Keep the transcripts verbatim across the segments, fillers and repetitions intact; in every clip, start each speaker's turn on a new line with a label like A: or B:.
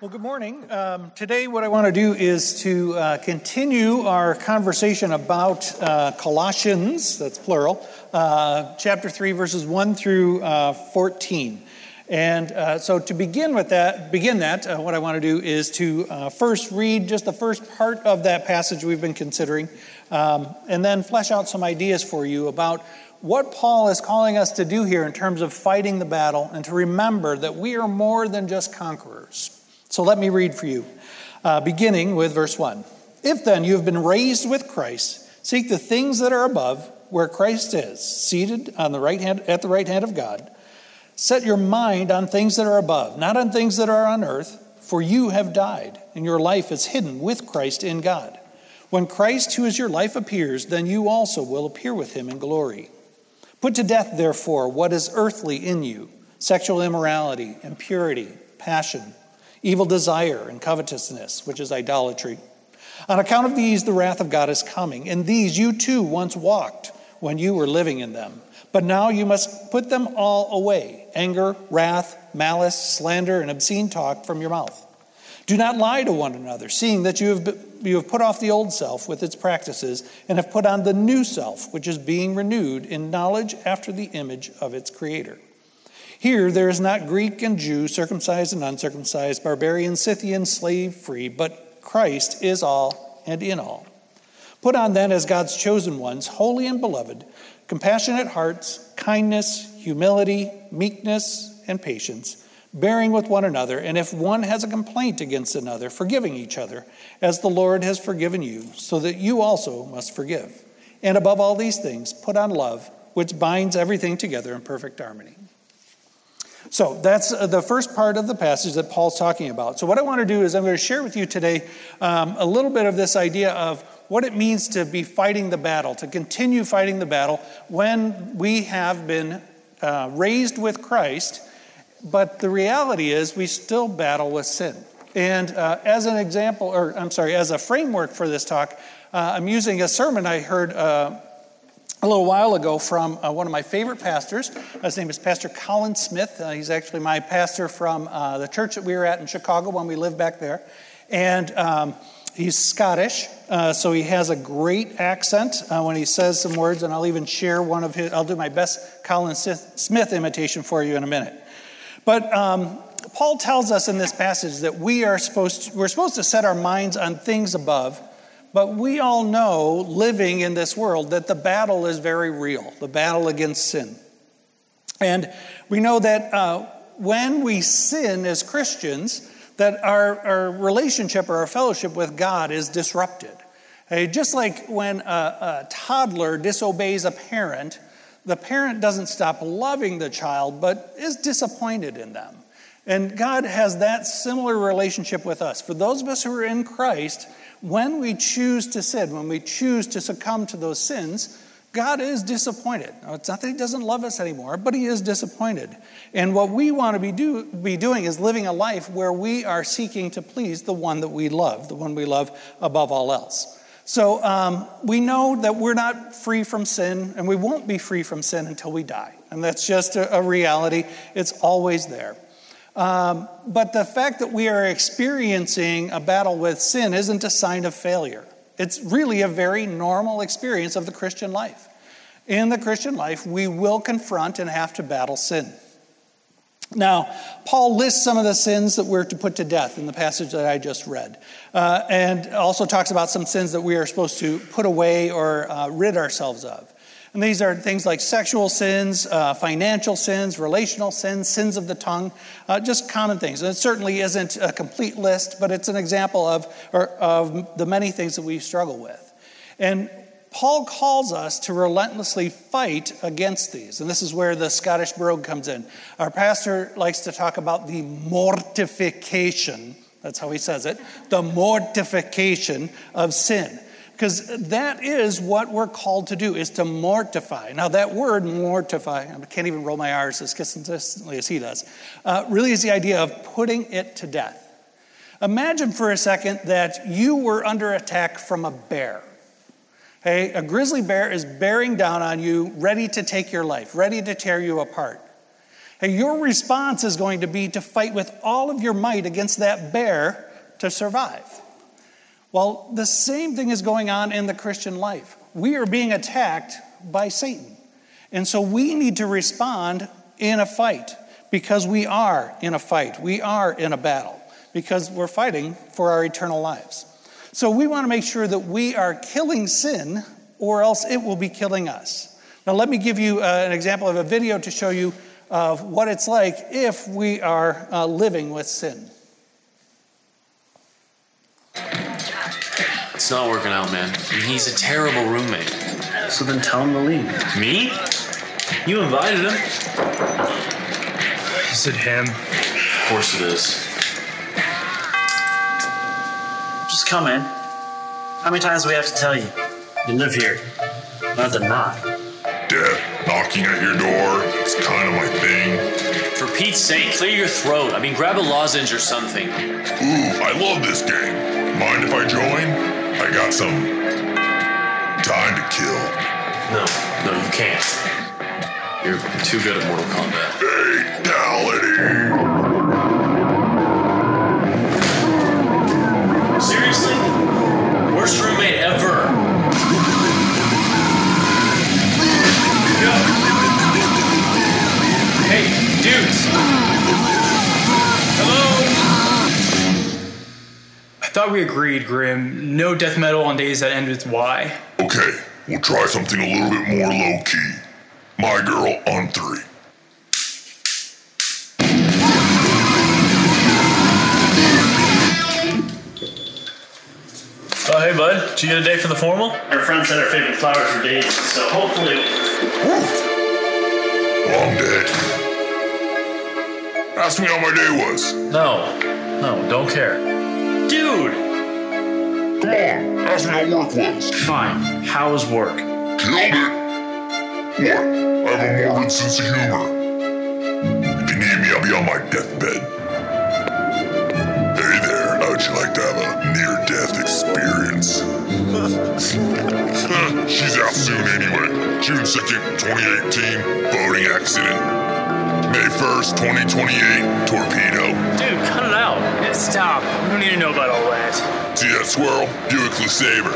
A: Well, good morning. Um, today what I want to do is to uh, continue our conversation about uh, Colossians, that's plural, uh, chapter three, verses one through uh, fourteen. And uh, so to begin with that, begin that, uh, what I want to do is to uh, first read just the first part of that passage we've been considering, um, and then flesh out some ideas for you about what Paul is calling us to do here in terms of fighting the battle, and to remember that we are more than just conquerors. So let me read for you, uh, beginning with verse one. If then you have been raised with Christ, seek the things that are above, where Christ is, seated on the right hand, at the right hand of God. Set your mind on things that are above, not on things that are on earth, for you have died, and your life is hidden with Christ in God. When Christ, who is your life, appears, then you also will appear with him in glory. Put to death, therefore, what is earthly in you, sexual immorality, impurity, passion, evil desire, and covetousness, which is idolatry. On account of these, the wrath of God is coming. In these you too once walked when you were living in them. But now you must put them all away: anger, wrath, malice, slander, and obscene talk from your mouth. Do not lie to one another, seeing that you have, you have put off the old self with its practices and have put on the new self, which is being renewed in knowledge after the image of its creator. Here there is not Greek and Jew, circumcised and uncircumcised, barbarian, Scythian, slave, free, but Christ is all and in all. Put on then as God's chosen ones, holy and beloved, compassionate hearts, kindness, humility, meekness, and patience, bearing with one another, and if one has a complaint against another, forgiving each other, as the Lord has forgiven you, so that you also must forgive. And above all these things, put on love, which binds everything together in perfect harmony. So that's the first part of the passage that Paul's talking about. So what I want to do is I'm going to share with you today um, a little bit of this idea of what it means to be fighting the battle, to continue fighting the battle when we have been uh, raised with Christ. But the reality is we still battle with sin. And uh, as an example, or I'm sorry, as a framework for this talk, uh, I'm using a sermon I heard uh, a little while ago from uh, one of my favorite pastors. His name is Pastor Colin Smith. Uh, he's actually my pastor from uh, the church that we were at in Chicago when we lived back there. And um, he's Scottish, uh, so he has a great accent uh, when he says some words, and I'll even share one of his, I'll do my best Colin Smith imitation for you in a minute. But um, Paul tells us in this passage that we are supposed to, we're supposed to set our minds on things above. But we all know, living in this world, that the battle is very real, the battle against sin. And we know that uh, when we sin as Christians, that our, our relationship or our fellowship with God is disrupted. Hey, just like when a, a toddler disobeys a parent, the parent doesn't stop loving the child, but is disappointed in them. And God has that similar relationship with us. For those of us who are in Christ, when we choose to sin, when we choose to succumb to those sins, God is disappointed. Now, it's not that he doesn't love us anymore, but he is disappointed. And what we want to be, do, be doing is living a life where we are seeking to please the one that we love, the one we love above all else. So um, we know that we're not free from sin, and we won't be free from sin until we die. And that's just a, a reality. It's always there. Um, but the fact that we are experiencing a battle with sin isn't a sign of failure. It's really a very normal experience of the Christian life. In the Christian life, we will confront and have to battle sin. Now, Paul lists some of the sins that we're to put to death in the passage that I just read, uh, and also talks about some sins that we are supposed to put away or uh, rid ourselves of. And these are things like sexual sins, uh, financial sins, relational sins, sins of the tongue, uh, just common things. And it certainly isn't a complete list, but it's an example of, or, of the many things that we struggle with. And Paul calls us to relentlessly fight against these. And this is where the Scottish brogue comes in. Our pastor likes to talk about the mortification, that's how he says it, the mortification of sin. Because that is what we're called to do, is to mortify. Now that word, mortify, I can't even roll my R's as consistently as he does, uh, really is the idea of putting it to death. Imagine for a second that you were under attack from a bear. Hey, a grizzly bear is bearing down on you, ready to take your life, ready to tear you apart. And your response is going to be to fight with all of your might against that bear to survive. Well, the same thing is going on in the Christian life. We are being attacked by Satan. And so we need to respond in a fight, because we are in a fight. We are in a battle, because we're fighting for our eternal lives. So we want to make sure that we are killing sin, or else it will be killing us. Now let me give you uh, an example of a video to show you of what it's like if we are uh, living with sin.
B: It's not working out, man. I mean, he's a terrible roommate.
C: So then tell him to leave.
B: Me? You invited him.
C: Is it him?
B: Of course it is.
C: Just come in. How many times do we have to tell you? You live here. Not to not.
D: Death knocking at your door. It's kind of my thing.
B: For Pete's sake, clear your throat. I mean, grab a lozenge or something.
D: Ooh, I love this game. Mind if I join? I got some time to kill.
B: No, no, you can't. You're too good at Mortal Kombat.
D: Fatality!
B: Seriously? Worst roommate ever. Yo. Hey, dudes. Hello?
E: I thought we agreed, Grim. No death metal on days that end with Y.
D: Okay, we'll try something a little bit more low-key. My girl on three.
F: Oh, hey, bud. Did you get a date for the formal?
C: Our friend said our favorite flowers were daisies, so hopefully...
D: Woo. Well, I'm dead. Ask me how my day was.
F: No. No, don't care.
C: Dude!
D: Come on, ask me how work was.
C: Fine. How was work?
D: Killed it. What? I have a morbid sense of humor. If you need me, I'll be on my deathbed. Hey there, how'd you like to have a near-death experience? She's out soon anyway. June second, twenty eighteen, boating accident. May first, twenty twenty-eight, torpedo.
F: Dude, cut it out.
E: Yeah, stop. We don't need to know about all that.
D: See that swirl? Buick LeSabre.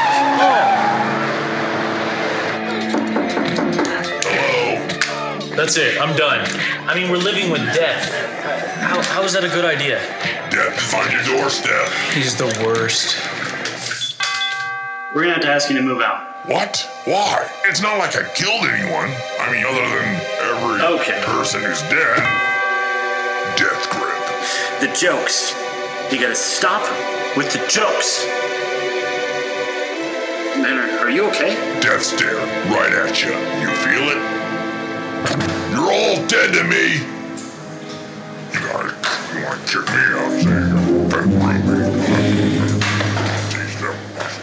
D: Hello?
F: That's it. I'm done. I mean, we're living with death. How, how is that a good idea?
D: Death is on your doorstep.
E: He's the worst.
C: We're gonna have to ask you to move out.
D: What? Why? It's not like I killed anyone. I mean, other than every
C: Okay.
D: person who's dead. Death grip.
C: The jokes. You gotta stop with the jokes. Man, are, are you okay?
D: Death stare right at you. You feel it? You're all dead to me. You guys, you want to kick me out, say you're fat roommate. Teach them.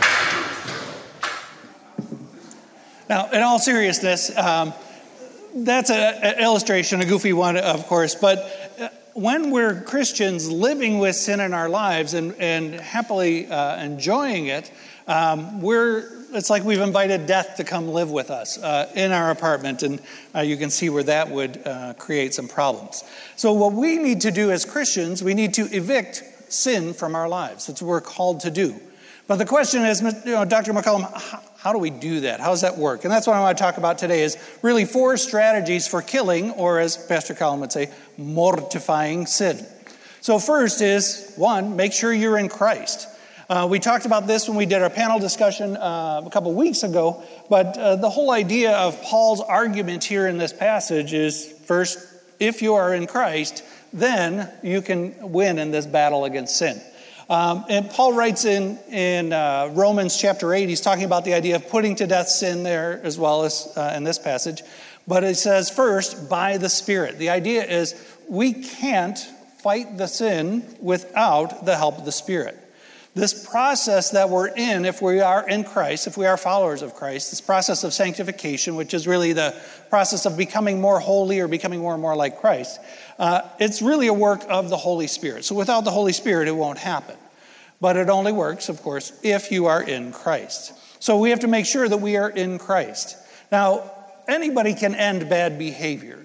A: Now, in all seriousness, um, that's an illustration, a goofy one, of course, but when we're Christians living with sin in our lives and, and happily uh, enjoying it, um, we're it's like we've invited death to come live with us uh, in our apartment, and uh, you can see where that would uh, create some problems. So what we need to do as Christians, we need to evict sin from our lives. That's what we're called to do. But the question is, you know, Doctor McCollum, how, how do we do that? How does that work? And that's what I want to talk about today is really four strategies for killing, or as Pastor Collum would say, mortifying sin. So first is, one, make sure you're in Christ. Uh, we talked about this when we did our panel discussion uh, a couple weeks ago, but uh, the whole idea of Paul's argument here in this passage is, first, if you are in Christ, then you can win in this battle against sin. Um, and Paul writes in, in uh, Romans chapter eight, he's talking about the idea of putting to death sin there as well as uh, in this passage. But it says, first, by the Spirit. The idea is we can't fight the sin without the help of the Spirit. This process that we're in, if we are in Christ, if we are followers of Christ, this process of sanctification, which is really the process of becoming more holy or becoming more and more like Christ, uh, it's really a work of the Holy Spirit. So without the Holy Spirit, it won't happen. But it only works, of course, if you are in Christ. So we have to make sure that we are in Christ. Now, anybody can end bad behaviors.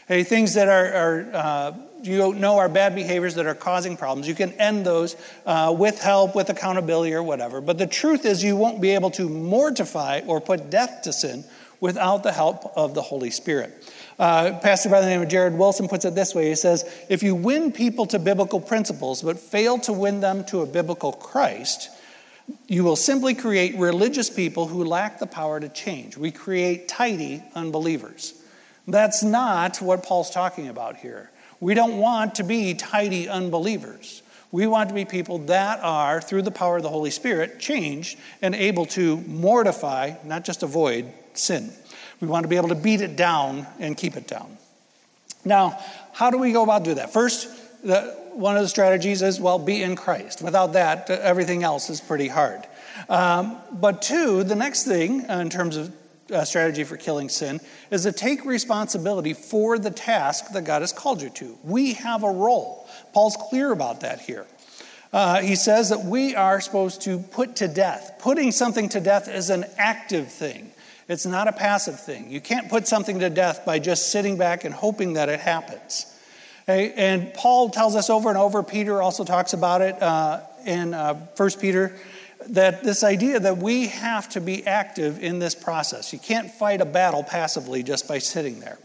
A: Hey, things that are, are uh, you know are bad behaviors that are causing problems. You can end those uh, with help, with accountability or whatever. But the truth is you won't be able to mortify or put death to sin without the help of the Holy Spirit. Uh, a pastor by the name of Jared Wilson puts it this way. He says, if you win people to biblical principles but fail to win them to a biblical Christ, you will simply create religious people who lack the power to change. We create tidy unbelievers. That's not what Paul's talking about here. We don't want to be tidy unbelievers. We want to be people that are, through the power of the Holy Spirit, changed and able to mortify, not just avoid, sin. We want to be able to beat it down and keep it down. Now, how do we go about doing that? First, the, one of the strategies is, well, be in Christ. Without that, everything else is pretty hard. Um, but two, the next thing in terms of uh, strategy for killing sin is to take responsibility for the task that God has called you to. We have a role. Paul's clear about that here. Uh, he says that we are supposed to put to death. Putting something to death is an active thing. It's not a passive thing. You can't put something to death by just sitting back and hoping that it happens. Okay? And Paul tells us over and over, Peter also talks about it uh, in uh, First Peter, that this idea that we have to be active in this process. You can't fight a battle passively just by sitting there.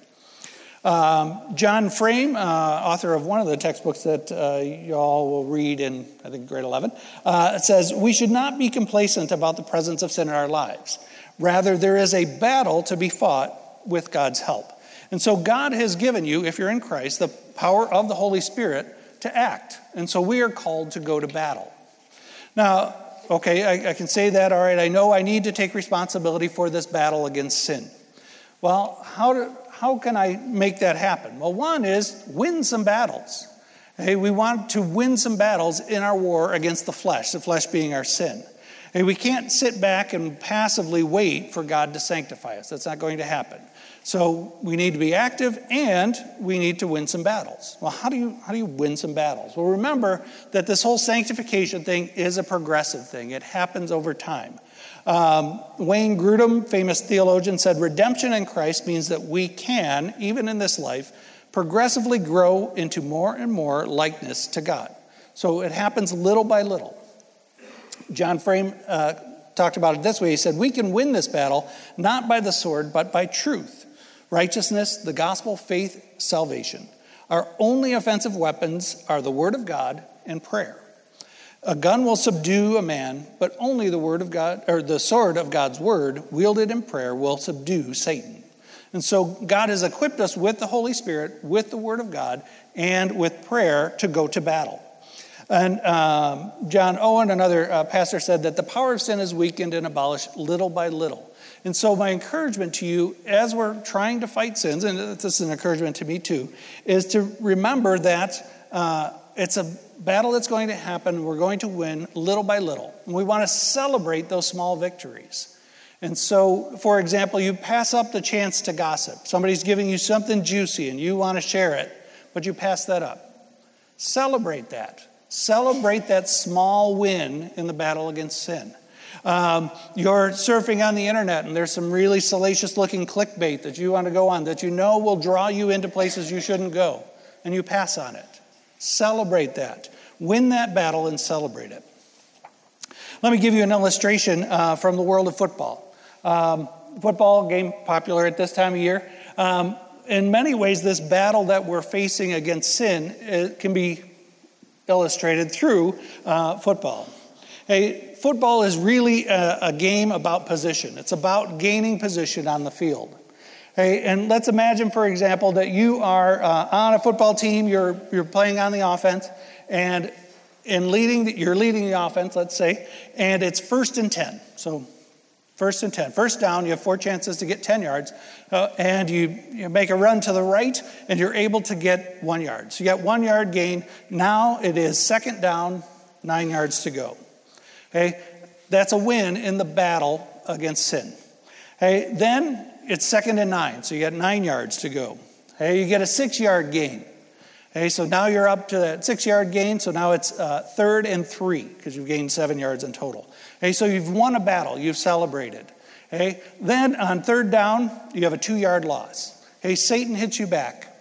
A: Um, John Frame, uh, author of one of the textbooks that uh, you all will read in, I think, grade eleven, uh, says, we should not be complacent about the presence of sin in our lives. Rather, there is a battle to be fought with God's help. And so God has given you, if you're in Christ, the power of the Holy Spirit to act. And so we are called to go to battle. Now, okay, I, I can say that, all right, I know I need to take responsibility for this battle against sin. Well, how do, how can I make that happen? Well, one is win some battles. Hey, we want to win some battles in our war against the flesh, the flesh being our sin. Hey, we can't sit back and passively wait for God to sanctify us. That's not going to happen. So we need to be active and we need to win some battles. Well, how do you how do you win some battles? Well, remember that this whole sanctification thing is a progressive thing. It happens over time. Um, Wayne Grudem, famous theologian, said redemption in Christ means that we can, even in this life, progressively grow into more and more likeness to God. So it happens little by little. John Frame uh, talked about it this way. He said, we can win this battle not by the sword, but by truth, righteousness, the gospel, faith, salvation. Our only offensive weapons are the word of God and prayer. A gun will subdue a man, but only the word of God, or the sword of God's word, wielded in prayer, will subdue Satan. And so God has equipped us with the Holy Spirit, with the word of God, and with prayer to go to battle. And um, John Owen, another uh, pastor, said that the power of sin is weakened and abolished little by little. And so my encouragement to you, as we're trying to fight sins, and this is an encouragement to me too, is to remember that uh, it's a battle that's going to happen. We're going to win little by little. And we want to celebrate those small victories. And so, for example, you pass up the chance to gossip. Somebody's giving you something juicy and you want to share it, but you pass that up. Celebrate that. Celebrate that small win in the battle against sin. Um, you're surfing on the internet and there's some really salacious looking clickbait that you want to go on that you know will draw you into places you shouldn't go, and you pass on it. Celebrate that. Win that battle and celebrate it. Let me give you an illustration uh, from the world of football. Um, football game popular at this time of year. Um, in many ways, this battle that we're facing against sin it can be illustrated through uh, football. Hey, football is really a, a game about position. It's about gaining position on the field. Hey, and let's imagine, for example, that you are uh, on a football team. You're you're playing on the offense, and in leading, the, you're leading the offense. Let's say, and it's first and ten. So, first and ten, first down. You have four chances to get ten yards, uh, and you you make a run to the right, and you're able to get one yard. So you got one yard gain. Now it is second down, nine yards to go. Okay, that's a win in the battle against sin. Hey, then it's second and nine, so you got nine yards to go. Hey, you get a six-yard gain. Hey, so now you're up to that six-yard gain, so now it's uh, third and three, because you've gained seven yards in total. Hey, so you've won a battle, you've celebrated. Hey, then on third down, you have a two-yard loss. Hey, Satan hits you back.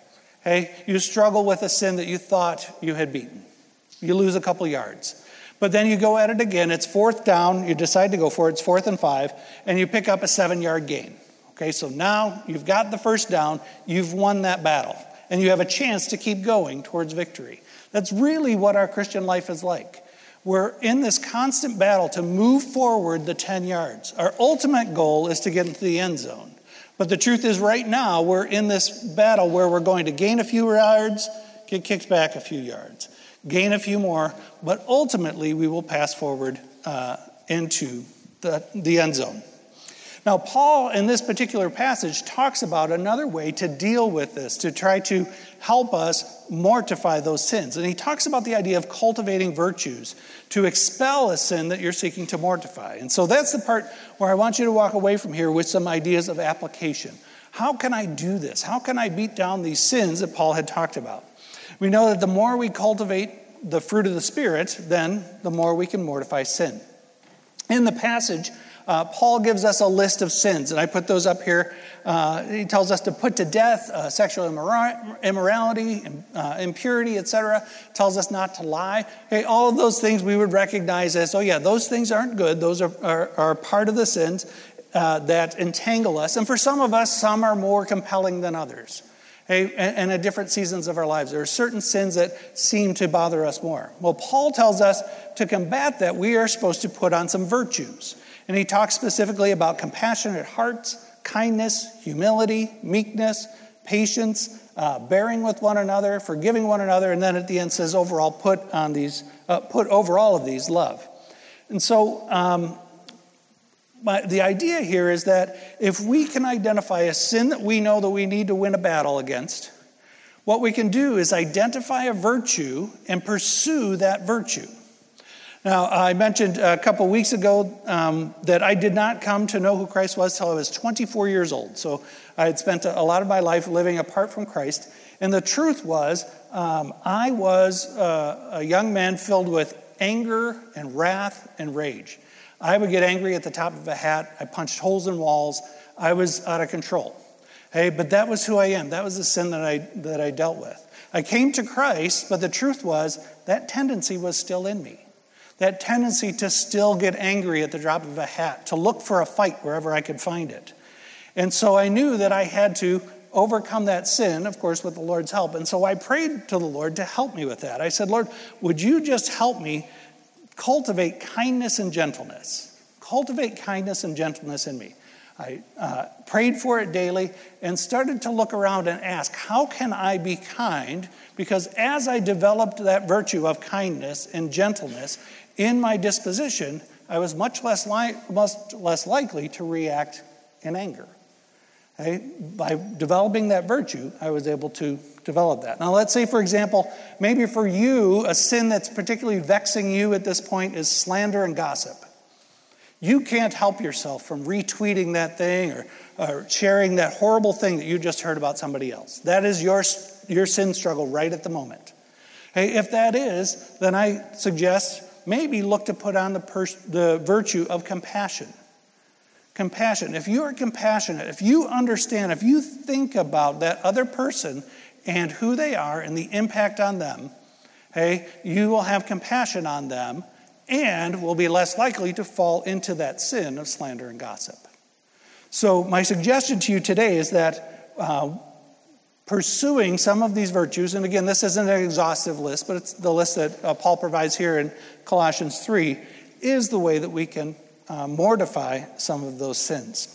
A: Hey, you struggle with a sin that you thought you had beaten. You lose a couple yards. But then you go at it again. It's fourth down. You decide to go for it. It's fourth and five. And you pick up a seven-yard gain. Okay, so now you've got the first down. You've won that battle. And you have a chance to keep going towards victory. That's really what our Christian life is like. We're in this constant battle to move forward the ten yards. Our ultimate goal is to get into the end zone. But the truth is right now we're in this battle where we're going to gain a few yards, get kicked back a few yards, gain a few more, but ultimately we will pass forward uh, into the, the end zone. Now, Paul, in this particular passage, talks about another way to deal with this, to try to help us mortify those sins. And he talks about the idea of cultivating virtues to expel a sin that you're seeking to mortify. And so that's the part where I want you to walk away from here with some ideas of application. How can I do this? How can I beat down these sins that Paul had talked about? We know that the more we cultivate the fruit of the Spirit, then the more we can mortify sin. In the passage, Uh, Paul gives us a list of sins, and I put those up here. Uh, he tells us to put to death uh, sexual immora- immorality, uh, impurity, et cetera. Tells us not to lie. Okay, all of those things we would recognize as, oh yeah, those things aren't good. Those are, are, are part of the sins uh, that entangle us. And for some of us, some are more compelling than others. Okay, and, and at different seasons of our lives, there are certain sins that seem to bother us more. Well, Paul tells us to combat that, we are supposed to put on some virtues. And he talks specifically about compassionate hearts, kindness, humility, meekness, patience, uh, bearing with one another, forgiving one another, and then at the end says, overall, put on these, uh, put over all of these, love. And so um, my, the idea here is that if we can identify a sin that we know that we need to win a battle against, what we can do is identify a virtue and pursue that virtue. Now, I mentioned a couple weeks ago um, that I did not come to know who Christ was till I was twenty-four years old. So I had spent a lot of my life living apart from Christ. And the truth was, um, I was uh, a young man filled with anger and wrath and rage. I would get angry at the top of a hat. I punched holes in walls. I was out of control. Hey, but that was who I am. That was the sin that I that I dealt with. I came to Christ, but the truth was that tendency was still in me. That tendency to still get angry at the drop of a hat, to look for a fight wherever I could find it. And so I knew that I had to overcome that sin, of course, with the Lord's help. And so I prayed to the Lord to help me with that. I said, Lord, would you just help me cultivate kindness and gentleness? Cultivate kindness and gentleness in me. I uh, prayed for it daily and started to look around and ask, how can I be kind? Because as I developed that virtue of kindness and gentleness in my disposition, I was much less, li- much less likely to react in anger. Okay? By developing that virtue, I was able to develop that. Now, let's say, for example, maybe for you, a sin that's particularly vexing you at this point is slander and gossip. You can't help yourself from retweeting that thing or, or sharing that horrible thing that you just heard about somebody else. That is your, your sin struggle right at the moment. Hey, if that is, then I suggest maybe look to put on the, pers- the virtue of compassion. Compassion. If you are compassionate, if you understand, if you think about that other person and who they are and the impact on them, hey, you will have compassion on them and will be less likely to fall into that sin of slander and gossip. So my suggestion to you today is that uh, pursuing some of these virtues, and again, this isn't an exhaustive list, but it's the list that uh, Paul provides here in Colossians three, is the way that we can uh, mortify some of those sins.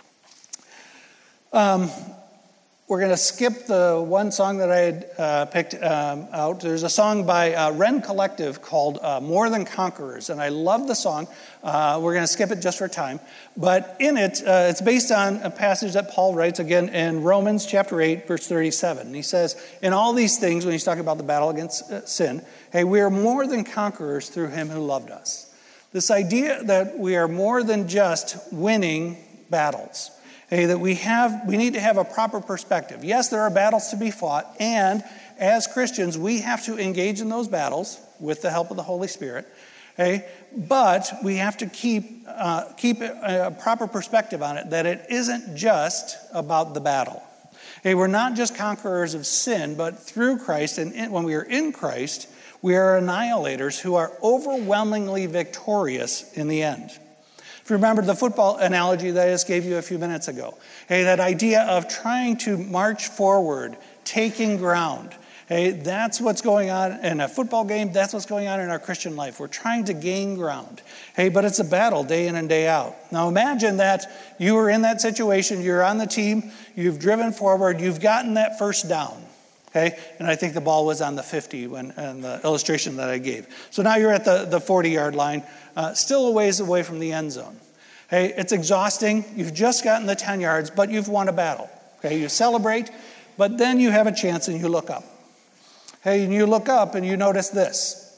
A: Um, we're going to skip the one song that I had uh, picked um, out. There's a song by uh, Wren Collective called uh, More Than Conquerors, and I love the song. Uh, we're going to skip it just for time. But in it, uh, it's based on a passage that Paul writes again in Romans chapter eight, verse thirty-seven. And he says, in all these things, when he's talking about the battle against uh, sin, hey, we are more than conquerors through him who loved us. This idea that we are more than just winning battles. Hey, that we have, we need to have a proper perspective. Yes, there are battles to be fought, and as Christians, we have to engage in those battles with the help of the Holy Spirit. Hey, but we have to keep uh, keep a proper perspective on it, that it isn't just about the battle. Hey, we're not just conquerors of sin, but through Christ, and in, when we are in Christ, we are annihilators who are overwhelmingly victorious in the end. If you remember the football analogy that I just gave you a few minutes ago, hey, that idea of trying to march forward, taking ground. Hey, that's what's going on in a football game. That's what's going on in our Christian life. We're trying to gain ground. Hey, but it's a battle day in and day out. Now imagine that you were in that situation. You're on the team. You've driven forward. You've gotten that first down. Okay, and I think the ball was on the fifty when in the illustration that I gave. So now you're at the, the forty-yard line, uh, still a ways away from the end zone. Hey, it's exhausting. You've just gotten the ten yards, but you've won a battle. Okay, you celebrate, but then you have a chance and you look up. Hey, and you look up and you notice this.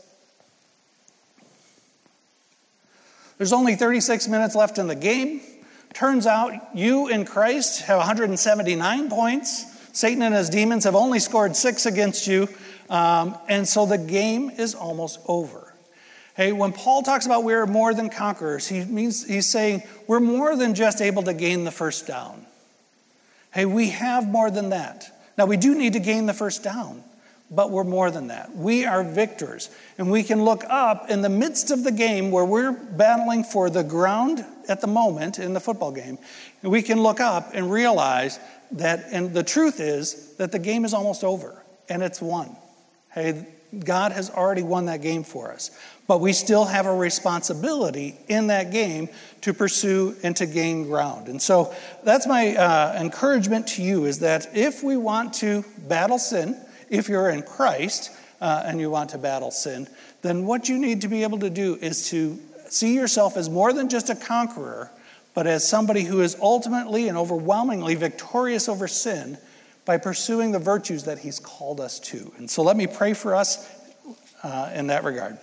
A: There's only thirty-six minutes left in the game. Turns out you in Christ have one hundred seventy-nine points. Satan and his demons have only scored six against you. Um, and so the game is almost over. Hey, when Paul talks about we're more than conquerors, he means he's saying we're more than just able to gain the first down. Hey, we have more than that. Now, we do need to gain the first down, but we're more than that. We are victors, and we can look up in the midst of the game where we're battling for the ground at the moment in the football game, and we can look up and realize that, and the truth is that the game is almost over, and it's won. Hey, God has already won that game for us, but we still have a responsibility in that game to pursue and to gain ground. And so that's my uh, encouragement to you, is that if we want to battle sin, if you're in Christ uh, and you want to battle sin, then what you need to be able to do is to see yourself as more than just a conqueror, but as somebody who is ultimately and overwhelmingly victorious over sin by pursuing the virtues that he's called us to. And so let me pray for us uh, in that regard.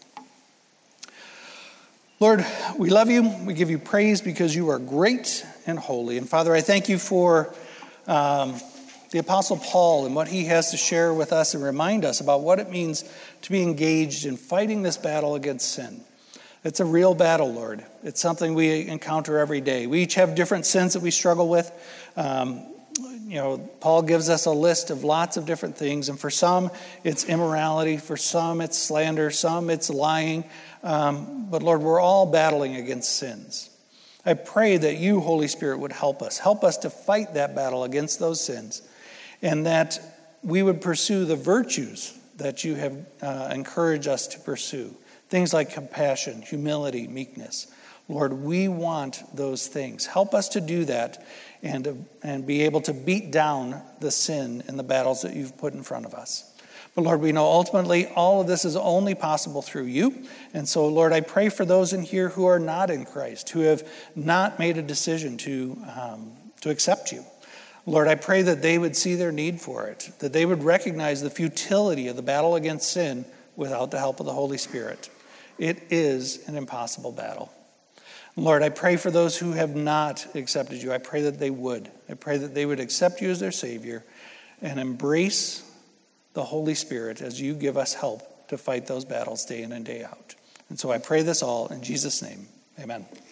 A: Lord, we love you. We give you praise because you are great and holy. And Father, I thank you for um, the Apostle Paul and what he has to share with us and remind us about what it means to be engaged in fighting this battle against sin. It's a real battle, Lord. It's something we encounter every day. We each have different sins that we struggle with. Um, you know, Paul gives us a list of lots of different things, and for some, it's immorality. For some, it's slander. Some, it's lying. Um, but Lord, we're all battling against sins. I pray that you, Holy Spirit, would help us. Help us to fight that battle against those sins, and that we would pursue the virtues that you have uh, encouraged us to pursue. Things like compassion, humility, meekness. Lord, we want those things. Help us to do that and, uh, and be able to beat down the sin in the battles that you've put in front of us. But Lord, we know ultimately all of this is only possible through you. And so, Lord, I pray for those in here who are not in Christ, who have not made a decision to, um, to accept you. Lord, I pray that they would see their need for it, that they would recognize the futility of the battle against sin without the help of the Holy Spirit. It is an impossible battle. Lord, I pray for those who have not accepted you. I pray that they would. I pray that they would accept you as their Savior and embrace the Holy Spirit as you give us help to fight those battles day in and day out. And so I pray this all in Jesus' name. Amen.